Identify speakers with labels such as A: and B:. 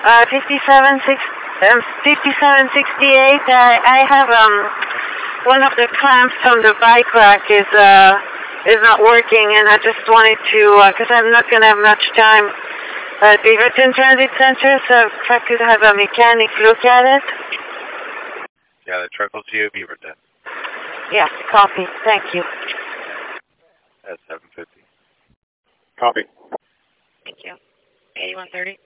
A: 5768. I have one of the clamps from the bike rack is not working, and I just wanted to, because I'm not going to have much time at Beaverton Transit Center, so if I could have a mechanic look at it.
B: Yeah, the truck will see you at Beaverton.
A: Yeah, copy. Thank you.
B: At 7:50.
C: Copy.
A: Thank you. 8130.